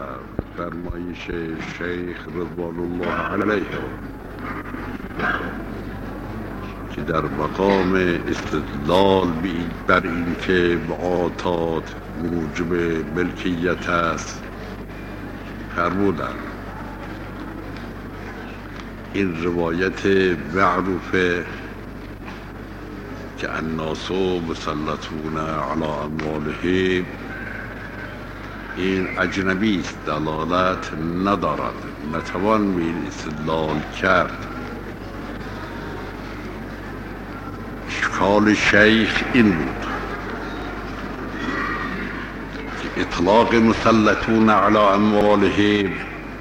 در فرمایش شیخ رضوان الله علیه که در مقام استدلال بر این که معاطات موجب ملکیت است فرمودند این روایت معروفه که الناس مسلطون علی اموالهم این اجنبی است، دلالت ندارد، نتوان به این استدلال کرد. اشکال شیخ این بود که اطلاق مسلطون علی اموالهم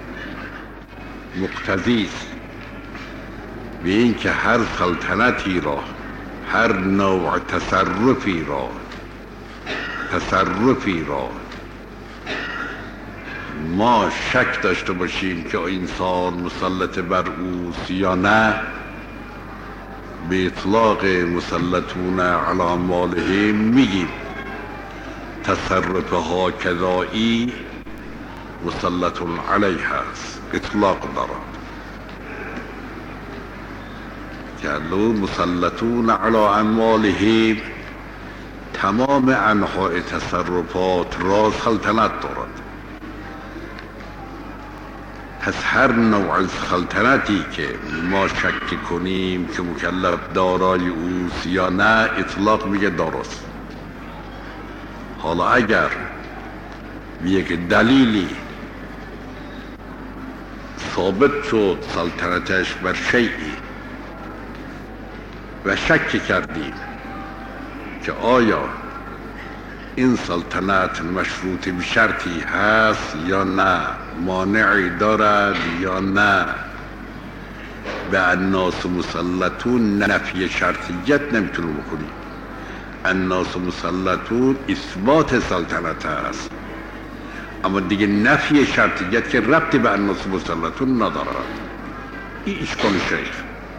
مقتضی است به این که هر سلطنتی را، هر نوع تصرفی را ما شک داشته باشیم که انسان مسلط بر اوست یا نه، به اطلاق مسلطون علی اموالهم میگیم تصرف ها کذایی مسلطون علیه است، اطلاق دارد. که مسلطون علی اموالهم تمام انواع تصرفات را سلطنت دارد. پس هر نوع از سلطنتی که ما شک کنیم که مکلف دارای اوست یا نه، اطلاق میگه درست. حالا اگر یک دلیلی ثابت شد سلطنتش بر شیئی و شک کردیم که آیا این سلطنت مشروط به شرطی هست یا نه، مانعی دارد یا نه، به الناس مسلطون نفی شرطیت نمیتونیم بکنیم. الناس مسلطون اثبات سلطنت هست، اما دیگه نفی شرطیت که ربطی به الناس مسلطون ندارد. این اشکال شیخ.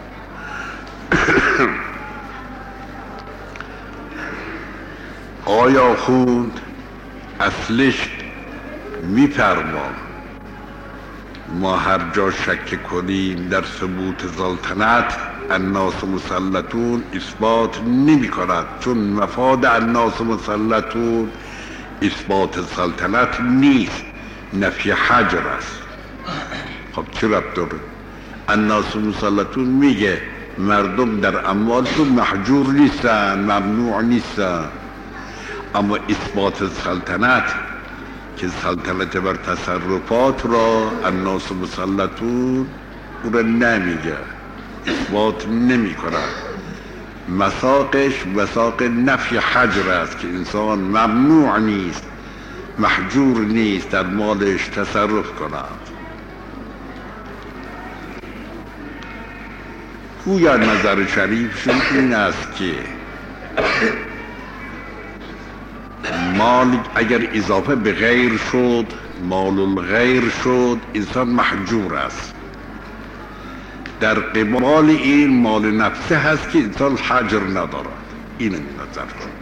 آیا خوند اصلش میفرمان ما هر جا شک کنیم در ثبوت سلطنت الناس مسلطون اثبات نمی کند، چون مفاد الناس مسلطون اثبات سلطنت نیست، نفی حجر است. خب چه ربط داره؟ الناس مسلطون میگه مردم در اموالشون محجور نیستن، ممنوع نیستن، اما اثبات سلطنت که سلطنت بر تصرفات را الناس مسلطون او را نمیگه، اثبات نمی کنند. مساقش مساق نفی حجر است که انسان ممنوع نیست، محجور نیست در مالش تصرف کند. گویا نظر شریفشون این است که مال اگر اضافه به غیر شد، مال الغیر شد، انسان محجور است. در قبال این مال نفسه هست که انسان حجر ندارد. این نظر شد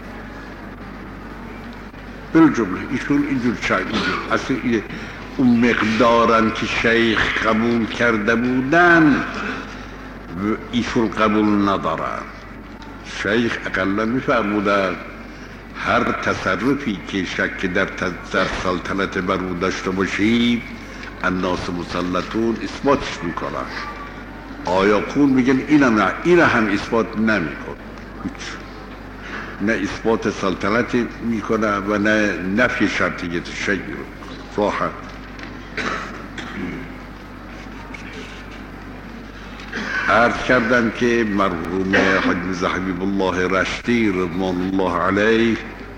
بالجمله. ایشون اینجور اصلا اون مقدارن که شیخ قبول کرده بودن ایشون قبول ندارن. شیخ اقلا میفرمودن هر تصرفی که شک در سلطنت بر او داشته باشید الناس مسلطون اثباتش میکنن. آیا خون میگن این هم اثبات نمیکن، نه اثبات سلطنت میکنه و نه نفی شرطیت شیء رو. راحت عرض کردم که مرحوم حاج حبیب الله رشتی رضوان الله علیه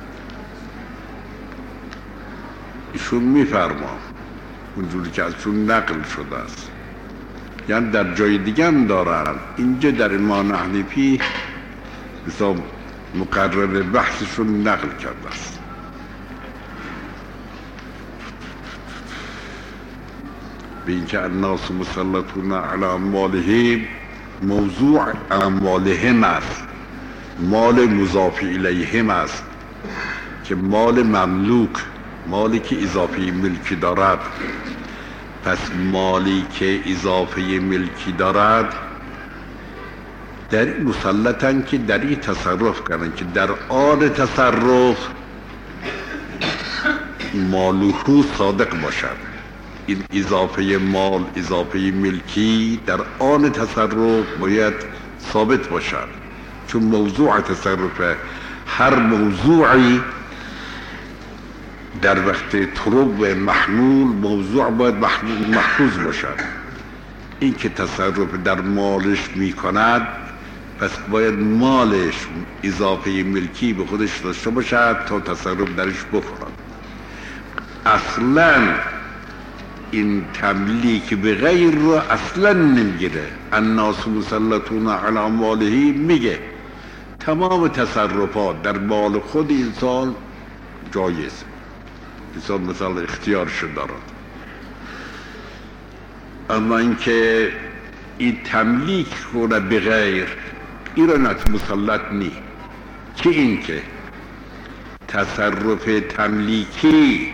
ایشون میفرما اونجوری که ازشون نقل شده است، یعنی در جای دیگه هم دارن، اینجا در امام حنیفی مثلا مقرر بحثشون نقل کرده است. به اینکه الناس مسلطون علی اموالهم موضوع اموالهم است، مال مضاف الیهم است که مال مملوک، مالی که اضافه ملکی دارد. پس مالی که اضافه ملکی دارد در مسلطن که در این تصرف کنن که در آن تصرف مالوهو صادق باشد. این اضافه مال، اضافه ملکی در آن تصرف باید ثابت باشد، چون موضوع تصرف هر موضوعی در وقت طرق محلول موضوع باید محفوظ باشد. این که تصرف در مالش می کند پس باید مالش اضافه ملکی به خودش داشته باشد تا تصرف درش بکند. اصلا این تملیک به غیر رو اصلا نمیگیره. الناس مسلطون علی اموالهم میگه تمام تصرفات در مال خود انسان جایز، انسان مثلا اختیارش دارد. اما اینکه این تملیک کنه به غیر این را مسلط نی. که اینکه تصرف تملیکی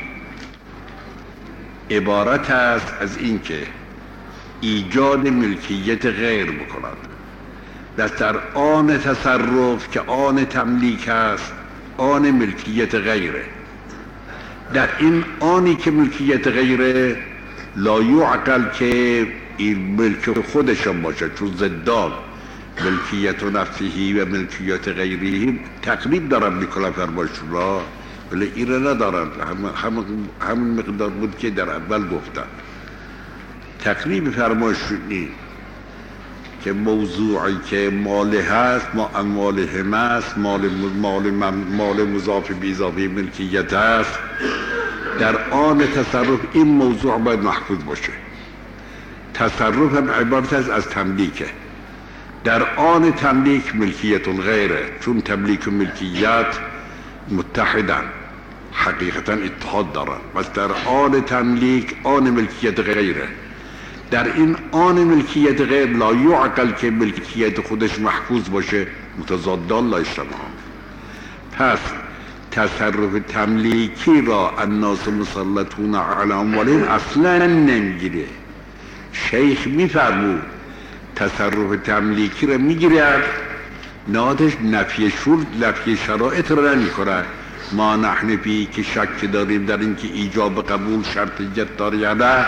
عبارت است از اینکه ایجاد ملکیت غیر بکند در آن تصرف که آن تملیک است، آن ملکیت غیره. در این آنی که ملکیت غیره لا یعقل که این ملک خودشان باشه، چون زدان ملکیت نفسهی و ملکیت غیری تقریب دارن میکنن فرمایشون را، ولی این را ندارن. همون مقدار بود که در اول گفتن. تقریب فرمایشونی که موضوعی که مال هست، ما اموالهم است، مال مضاف به اضافه ملکیت است، در آن تصرف این موضوع باید محفوظ باشه. تصرف هم عبارت است از تملیکه. در آن تملیک ملکیت غیره، چون تملیک و ملکیت متحدن، حقیقتا اتحاد دارن. پس در آن تملیک آن ملکیت غیره. در این آن ملکیت غیر لا یعقل که ملکیت خودش محفوظ باشه، متضادان لا اجتماعان. پس تصرف تملیکی را الناس مسلطون علی اموالهم اصلا نمیگیره. شیخ میفرمود تصرف تملیکی را میگیرد، نادش نفی شرط، نفی شرایط را نمیکنه. ما نحن فی که شک داریم در اینکه ایجاب قبول شرطیت داره یا نه،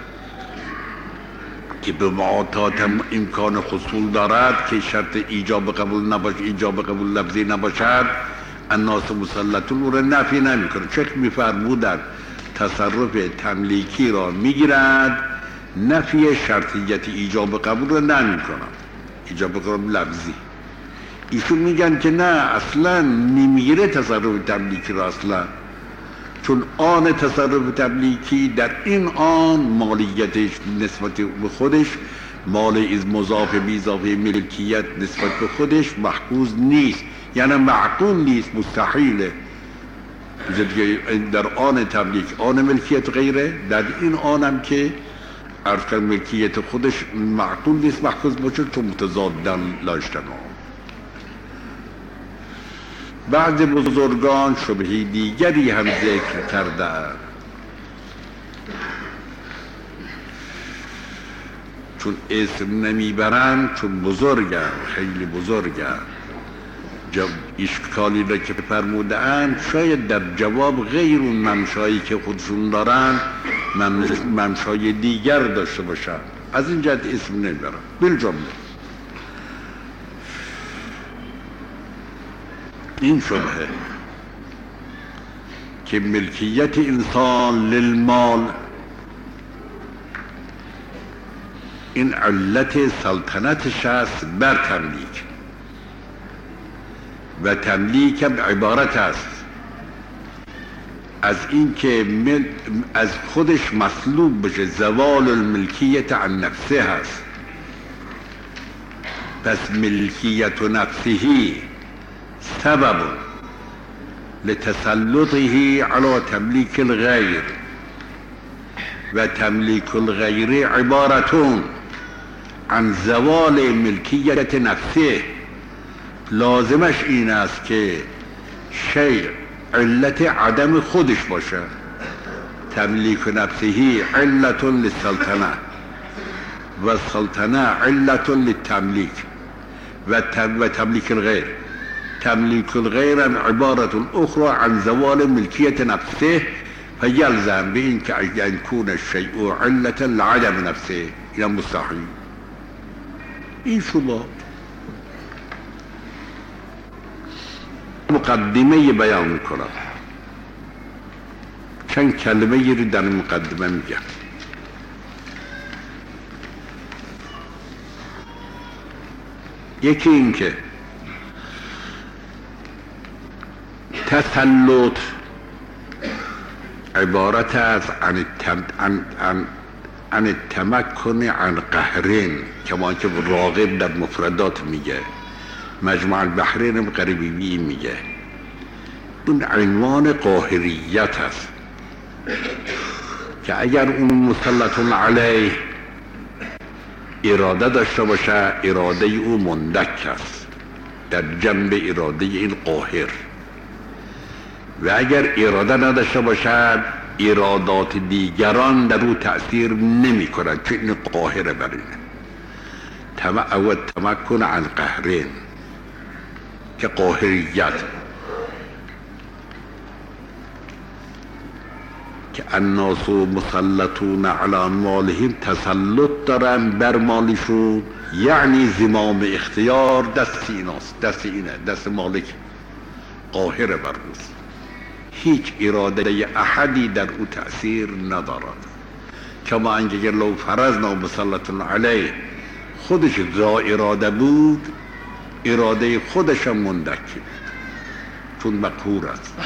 که به معاطات امکان حصول دارد که شرط ایجاب قبول نباشه، ایجاب قبول لفظی نباشد، الناس مسلطون او را نفی نمیکنه. شیخ میفرمودند تصرف تملیکی را میگیرد، نفی شرطیت ایجاب قبول را نمیکنه، ایجاب قبول لفظی. ایشون میگن که نه، اصلا نمیگیره تصرف تملیکی را اصلا، چون آن تصرف تملیکی در این آن مالیتش نسبت به خودش، مال از مضاف به اضافه ملکیت نسبت به خودش محفوظ نیست، یعنی معقول نیست، مستحیله. در آن تملیک آن ملکیت غیره، در این آنم که عرض ملکیت خودش معقول نیست محفوظ باشه، چون متضادن لا اجتماع. بعض بزرگان شبهه دیگری هم ذکر کردند، چون اسم نمیبرند، چون بزرگن، خیلی بزرگن. اشکالی را که فرمودند شاید در جواب غیر اون ممشایی که خودشون دارن ممشای دیگر داشته باشن، از این جهت اسم نمیبرن. بالجمله این شبهه که ملکیت انسان للمال این علت سلطنتش است بر تملیک، و تملیک هم عبارت است از این که از خودش مطلوب بشه، زوال الملکیت عن نفسه هست. پس ملکیت نفسه سبب لتسلطه على تملیک الغیر، و تملیک الغیر عبارتون عن زوال ملکیت نفسه. لازمش این است که شیء علت عدم خودش باشه، تملیک نفسه علت للسلطنه و السلطنه علت للتملیک و تملیک الغیر. تملیک الغیر عبارة اخرى عن زوال ملکیت نفسه فیلزم به این که یکون الشیء علت لعدم نفسه. یا مستحیل. این شما مقدمه بیان میکنم، چند کلمه رو در مقدمه میگم. یکی این که تسلط عبارت است عن التمکن عن قهرین، کما که راغب در مفردات میگه، مجمع البحرین غریبی میگه. اون عنوان قاهریت است که اگر اون مسلط علیه اراده داشته باشه، اراده او مندک است در جنب اراده این قاهر، و اگر اراده نداشته باشد ارادات دیگران در او تأثیر نمی کنند، چون این قاهره بر اینه. او تمکن عن قهرین که قاهریت، که الناس مسلطون علی اموالهم، تسلط دارن بر مالشون، یعنی زمام اختیار دست ایناست، دست اینه، دست مالک، قاهر بر اوست، هیچ اراده احدی در او تأثیر ندارد. کما اینکه لو فرضنا مسلطون علیه خودش ذا اراده بود، اراده خودش هم مندک بود چون مقهور است.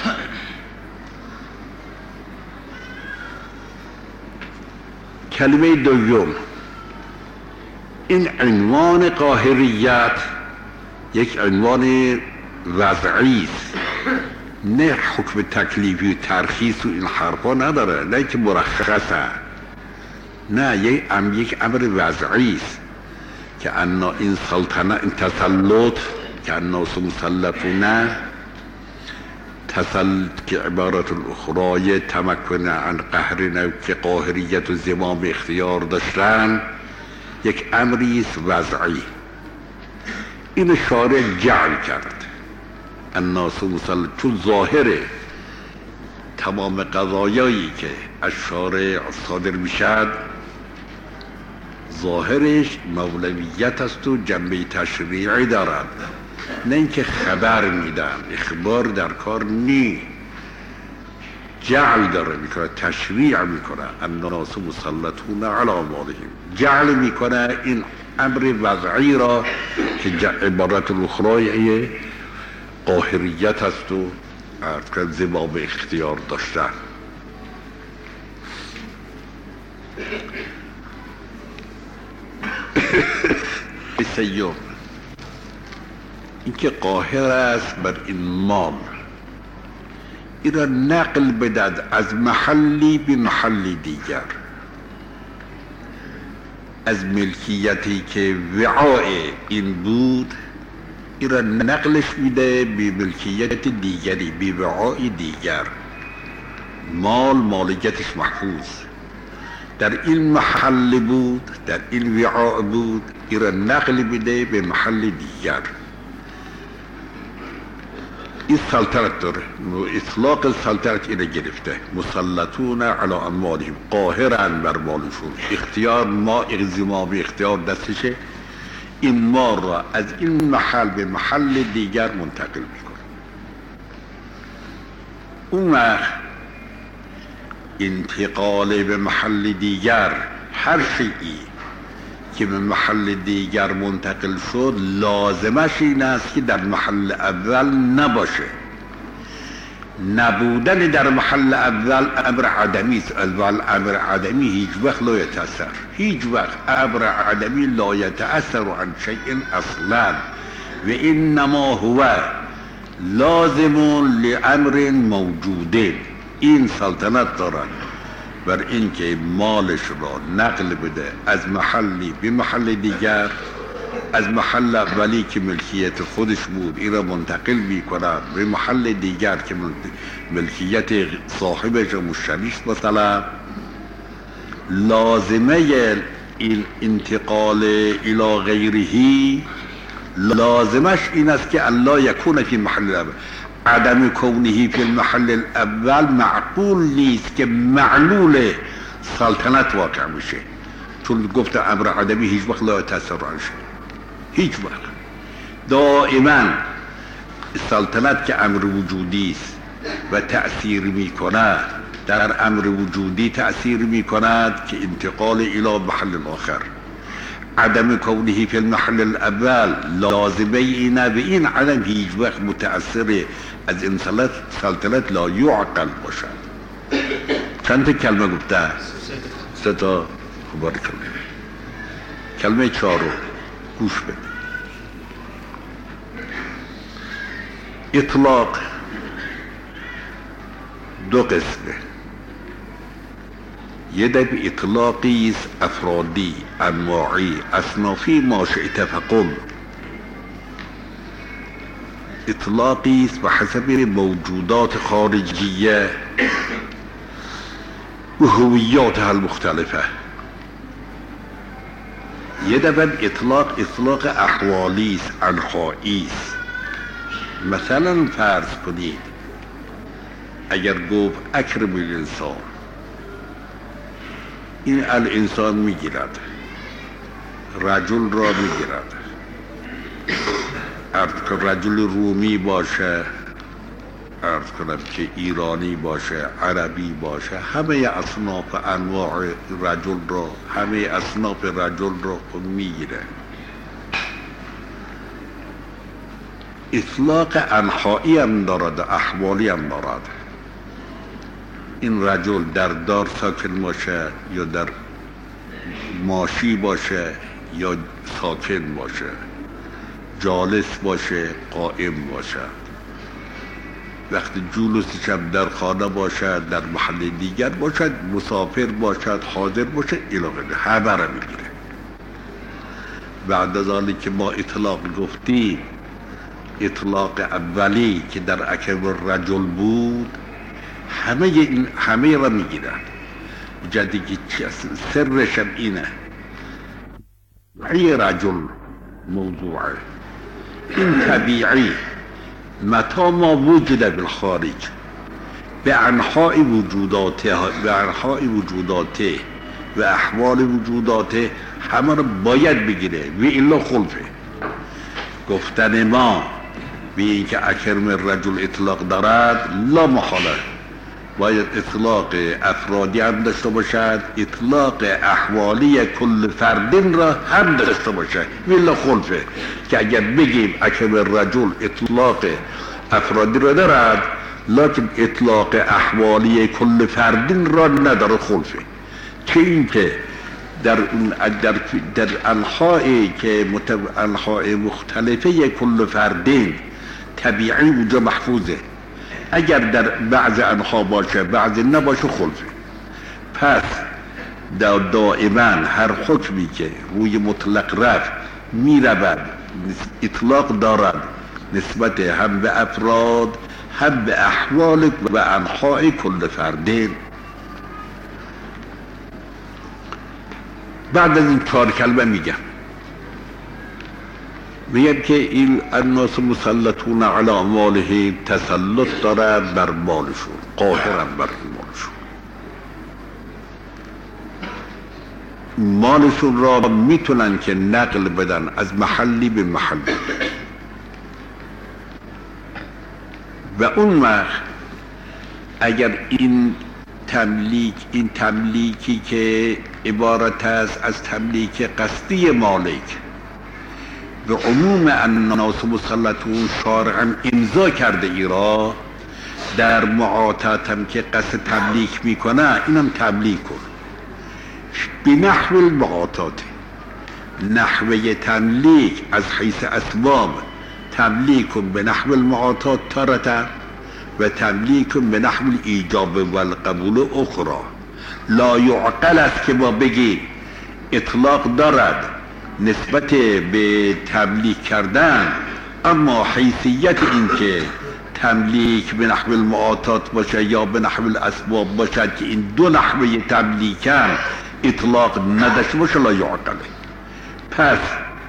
کلمه دوم، این عنوان قاهریت یک عنوان وضعی است، نه حکم تکلیفی و ترخیص و این حرفا نداره، نه که مرخصه، نه یک امر وضعی است که انا این سلطنه، این تسلط که الناس مسلطونه، تسلط که عبارت الاخرای تمکن عن قهرنا که قاهریت و زمام اختیار داشتن، یک امری است وضعی. این شارع جعل کرد الناس مسلط، چون ظاهره تمام قضایایی که از شارع صادر میشد ظاهرش مولویت است و جنبه تشریعی دارد، نه اینکه خبر میدن، اخبار در کار نی، جعل داره میکنه، تشریع میکنه. الناس مسلطون علی اموالهم، جعل میکنه این امر وضعی را که عبارت الاخرای قاهریت است و زمام اختیار داشتن. سیوم، این که قاهر است بر این مال، این را نقل بدد از محلی به محلی دیگر، از ملکیتی که وعای این بود این را نقلش میده به ملکیت دیگری، به وعای دیگر. مال مالکیتش محفوظ در این محل بود، در این وعاء بود، این را نقل میده به محل دیگر. این سلطنت داره، اطلاق سلطنت اینه گرفته، مسلطون علی اموالهم، قاهرن بر مالشون، اختیار ما زمام اختیار دستشه، این مال را از این محل به محل دیگر منتقل میکنه. اون وقت انتقال به محل دیگر، هر شیئی که به محل دیگر منتقل شد لازمش این است که در محل اول نباشه. نبودن در محل اول امر عدمی است. امر عدمی هیچ وقت لا یتأثر، هیچ وقت امر عدمی لا یتأثر عن شیء اصلا و انما هو لازم لامر موجود. این سلطنت دارن بر اینکه مالش را نقل بده از محلی به محل دیگر از محل اولی که ملکیت خودش بود این را منتقل می کند به محل دیگر که ملکیت صاحبش و مشتریش مثلا، لازمه این انتقال الى غیره لازمش این است که الله یکون فی محل الاول. عدم کونه فی المحل الاول معقول نیست که معلول سلطنت واقع میشه، چون گفت امر عدمی هیچ وقت لا تأثیر عنشه، هیچ وقت. دائما سلطنت که امر وجودی است و تأثیر میکند، در امر وجودی تأثیر میکند که انتقال الى محل آخر. عدم کونه فی المحل الاول لازمه اینه به این عدم هیچ وقت متأثر از این سلطنت لا یعقل باشد. چند تا کلمه گفته؟ سه تا. بارک الله. کلمه چهارم گوش بده. اطلاق دو قسمه. یه دب اطلاقی است افرادی، انواعی، اصنافی، ما شئت فقل. اطلاقی است به حسب موجودات خارجیه و هویاتها المختلفه. یه دب اطلاق احوالی است، انحایی است. مثلا فرض کنید اگر گفت اکرم الانسان، این الانسان میگیرد، رجل را میگیرد، رجل رومی باشه، عرض کنم که ایرانی باشه، عربی باشه، همه اصناف انواع رجل را، همه اصناف رجل را میگیره. اطلاق انحایی هم دارد، احوالی هم دارد. این رجل در دار ساکن باشه یا در ماشی باشه یا ساکن باشه، جالس باشه، قائم باشه، وقتی جلوسش هم در خانه باشد، در محل دیگر باشد، مسافر باشد، حاضر باشد، الاغه همه را میگیره. بعد از آنی که ما اطلاق گفتیم، اطلاق اولی که در اکرم الرجل بود، همه را میگیرن. جدی که سرش هم اینه، ای رجل موضوعه، این طبیعی متا ما وجود بالخارج به انحاء وجوداته و احوال وجوداته همه را باید بگیره و الا خلفه. گفتن ما به این که اکرم الرجل اطلاق دارد لا محاله، باید اطلاق افرادی هم داشته باشد، اطلاق احوالی کل فردین را هم داشته باشد ولی خلفه. که اگر بگیم اکرم الرجل اطلاق افرادی را دارد لیکن اطلاق احوالی کل فردین را نداره، خلفه. چه این که در انحائی که انحاء مختلفه کل فردین طبیعی اونجا محفوظه، اگر در بعض انحا باشه بعض نباشه خلفه. پس دائما هر حکمی که روی مطلق رفت میرود اطلاق دارد نسبت هم به افراد هم به احوال و انحاء کل فردین. بعد از این 4 کلمه میگم که این الناس مسلطون علی اموالهم، تسلط داره بر مالشون، قاهرن بر مالشون. مالشون را میتونن که نقل بدن از محلی به محلی و اون وقت اگر این تملیکی که عبارت است از تملیک قصدی مالک به عموم الناس مسلطون شارعا امضا کرده ایرا، در معاطات هم که قصد تملیک میکنه اینم تملیک کن به نحو المعاطات. نحوه تملیک از حیث اسباب، تملیک به نحو المعاطات تارتا و تملیک به نحو الایجاب و القبول اخرى. لا یعقل است که ما بگیم اطلاق دارد نسبت به تملیک کردن، اما حیثیت این که تملیک به نحو المعاطات باشه یا به نحو الاسباب باشد که این دو نحوه تملیکن اطلاق نداشته باشه لا یعقله. پس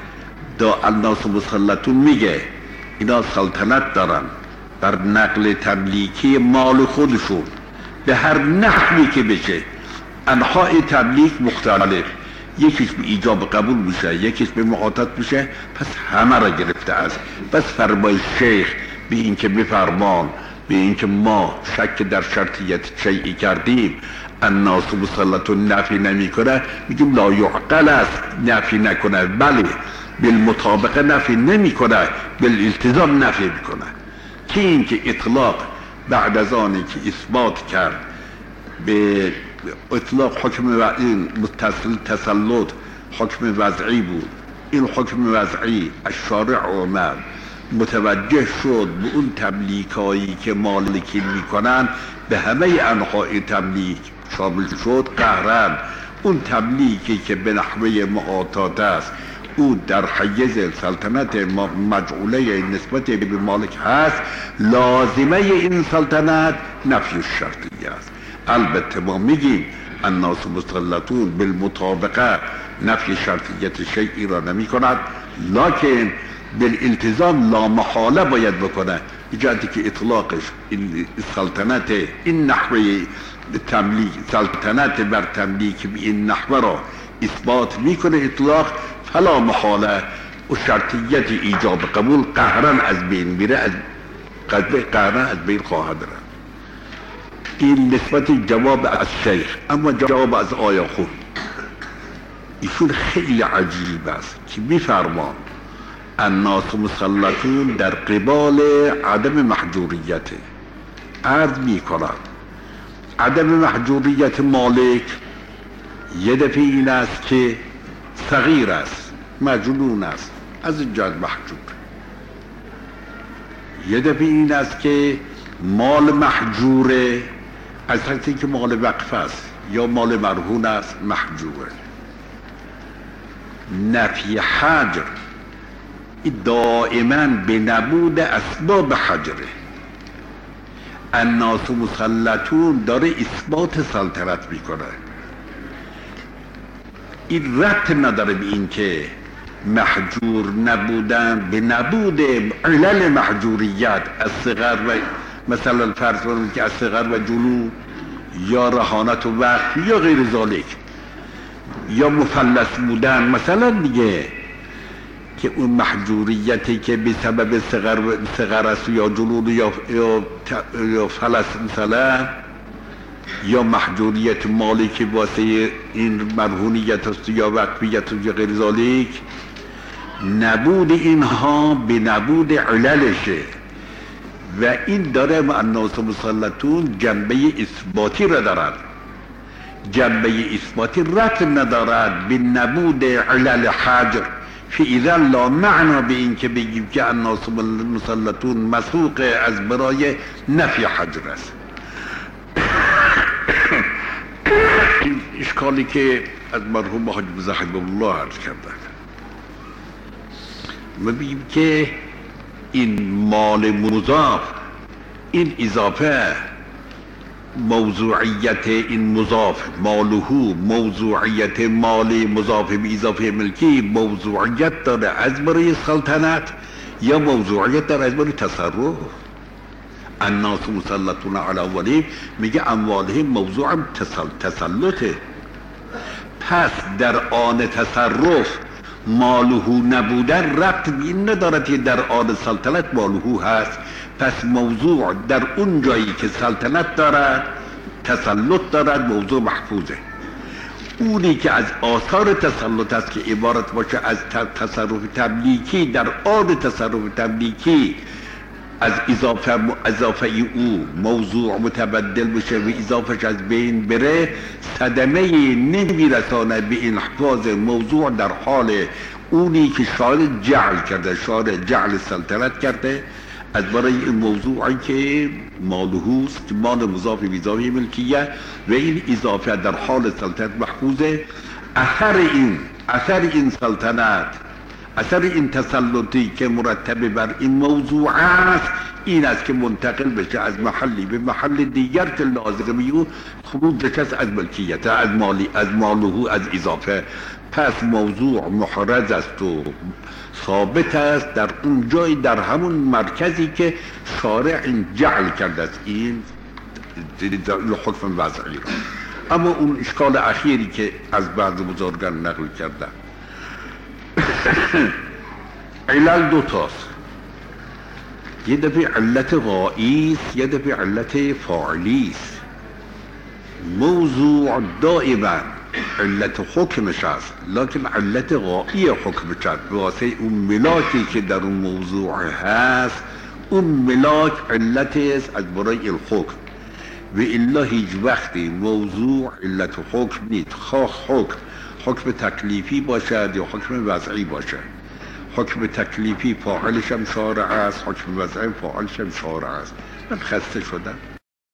الناس مسلطون میگه اینا سلطنت دارن بر نقل تملیکی مال خودشون به هر نحوی که بشه. انواع تملیک مختلف، یکیش به ایجاب قبول میشه، یکیش به معاطات میشه، پس همه را گرفته است. بس فرمای شیخ به این که بفرمان به این که ما شک در شرطیت شیعی کردیم الناس مسلطون نفی نمی کنه، میگیم لا یعقل است نفی نکنه، بله بالمطابقه نفی نمی کنه، بالالتزام نفی میکنه. که این که اطلاق بعد از آنی که اثبات کرد به اطلاق حکم این متصل تسلط حکم وضعی بود، این حکم وضعی الشارع عمر متوجه شد به اون تملیکایی که مالکین میکنن به همه انواع تملیک شامل شد قهرن. اون تملیکی که به نحوه معاطات است او در حیز سلطنت مجعوله نسبت به مالک هست، لازمه این سلطنت نفی الشرطی است. البته ما میگیم الناس مسلطون بالمطابقه نفی شرطیت شیعی را نمی کند، لکن بالالتزام لا محاله باید بکنه، بجهتی که اطلاقش این سلطنت این نحوه تملیک سلطنت بر تملیک به این نحوه را اثبات میکنه اطلاق، فلا محاله و شرطیت ایجاب قبول قهرن از بین میره، از قهرن از بین خواهد رفت. این نسبت جواب از شیخ. اما جواب از آیا خود ایشون خیلی عجیب است که میفرمان الناس مسلطون در قبال عدم محجوریت. عرض میکنم عدم محجوریت مالک یه دفعه این است که صغیر است، مجنون است، از این جهت محجور. یه دفعه این است که مال محجوره، از حیثی که مال وقف است یا مال مرهون است محجوره. نفی حجر دائما به نبود اسباب حجره. الناس مسلطون داره اثبات سلطنت میکنه، این ربط نداره به این که محجور نبودن به نبود علل محجوریت از صغر و مثلا فرض کنید که از صغر و جنون یا رهانت و وقف یا غیر ذالک یا مفلس بودن مثلا دیگه، که اون محجوریتی که به سبب صغر است یا جنون یا فلس مثلا، یا محجوریت مالی که واسه این مرهونیت است یا وقفیت یا غیر ذالک، نبود اینها به نبود عللشه. و این داره الناس مسلطون جنبه اثباتی را دارد، جنبه اثباتی ربط ندارد به نبود علل حجر. فاذا لا معنا به این که بگیم که الناس مسلطون مسوق از برای نفی حجر است. این اشکالی که از مرحوم حاج مزاحم الله عرض کردن، ما بگیم که این مال مضاف، این اضافه موضوعیت این مضاف مالهو، موضوعیت مال مضاف به اضافه ملکی موضوعیت داره از برای سلطنت یا موضوعیت داره از برای تصرف. الناس مسلطون علی اموالهم میگه اموالهم موضوع تسلطه. پس در آن تصرف مالهو نبودن ربط به این ندارد که در آن سلطنت مالهو هست. پس موضوع در اون جایی که سلطنت دارد تسلط دارد موضوع محفوظه. اونی که از آثار تسلط است که عبارت باشه از تصرف تملیکی، در آن تصرف تملیکی از اضافه او موضوع متبدل بشه و اضافهش از بین بره، صدمه نمیرسانه به انحفاظ موضوع در حال اونی که شارع جعل کرده، شارع جعل سلطنت کرده از برای این موضوعی که مالهوست، مال مضاف به اضافه ملکیه و این اضافه در حال سلطنت محفوظه. اثر این سلطنت، اثر این تسلطی که مرتب بر این موضوع است، این است که منتقل بشه از محلی به محل دیگر که لازمه او خروجش از ملکیت، از ماله، از اضافه. پس موضوع محرز است و ثابت است در اون جای، در همون مرکزی که شارع این جعل کرده است این حکم وضعی را. اما اون اشکال اخیری که از بعض بزرگان نقل کردن، علل دو تاست، یه دفعه علت غایی است، یه دفعه علت فاعلی است. موضوع دائما علت حکمش است، لکن علت غایی حکمش است واسه اون ملاکی که در اون موضوع هست. اون ملاک علت است از برای الحکم، و الا هیچ وقتی موضوع علت حکم نیست، خواه حکم تکلیفی باشد یا حکم وضعی باشد. حکم تکلیفی فاعلش هم شارع است، حکم وضعی فاعلش هم شارع است. من خسته شدم.